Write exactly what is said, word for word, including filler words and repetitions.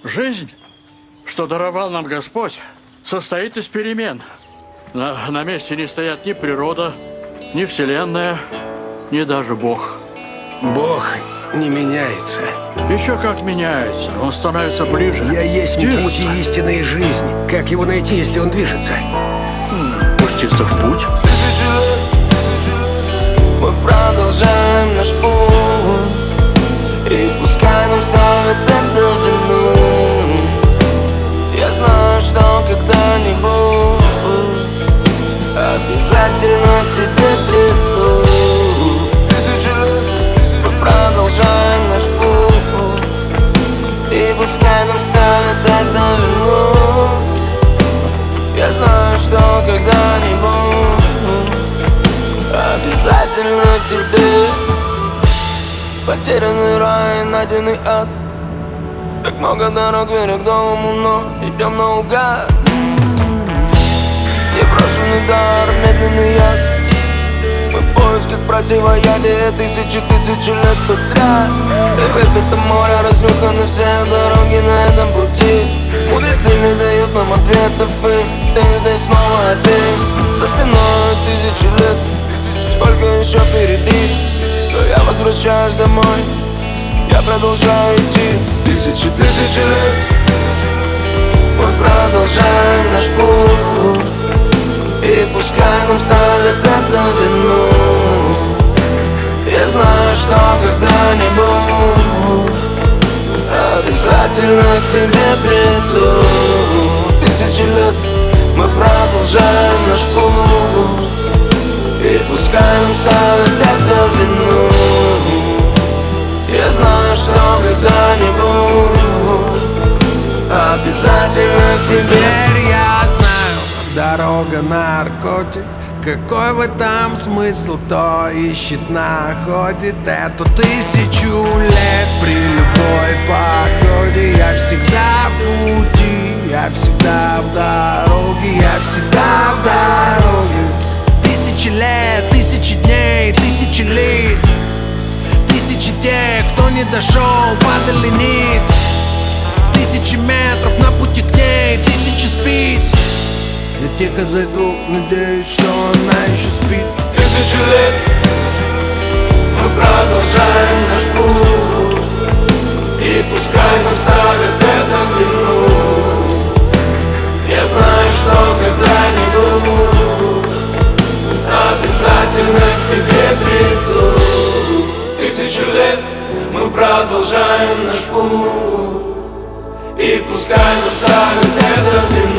Жизнь, что даровал нам Господь, состоит из перемен. На, на месте не стоят ни природа, ни Вселенная, ни даже Бог. Бог не меняется. Еще как меняется. Он становится ближе. Я есть движется. путь и истинная жизнь. Как его найти, если он движется? М, Пуститься в путь. Тысячи лет мы продолжаем наш путь, и пускай нам ставят это вину. Я знаю, что когда-нибудь обязательно к тебе приду. Тысячи лет мы продолжаем наш путь, и пускай нам ставят это вину. Я знаю, что когда-нибудь обязательно к тебе. Потерянный рай, найденный ад. Так много дорог вверх к дому, но идем наугад. Непрошенный дар, медленный яд. Мы в поисках противоядия тысячи, тысячи лет подряд. И выпито море, разнюханы все дороги на этом пути. Мудрецы не дают нам ответов, и ты здесь снова один. За спиной тысячи лет, сколько еще впереди. Но я возвращаюсь домой, я продолжаю идти. Тысячи, тысячи лет мы продолжаем наш путь, и пускай нам ставят это вину. Я знаю, что когда-нибудь обязательно к тебе приду. Тысячи лет мы продолжаем наш путь, и пускай нам ставят это вину. Я знаю, что когда-нибудь обязательно к тебе. Теперь я знаю, дорога наркотик. Какой в этом смысл, кто ищет, находит эту тысячу лет. При любой погоде я всегда в пути, я всегда в дороге, я всегда в дороге. Тысячи лет, тысячи дней, тысячи лиц, тысячи тех, кто не дошел, падали ниц. Тысячи метров на пути к ней, тысячи спиц. Я тихо зайду, надеюсь, что она еще спит. Тысячи лет мы продолжаем наш путь, и пускай нам ставят это вину. Я знаю, что когда-нибудь обязательно к тебе приду. Тысячи лет мы продолжаем наш путь, и пускай нам ставят это вину.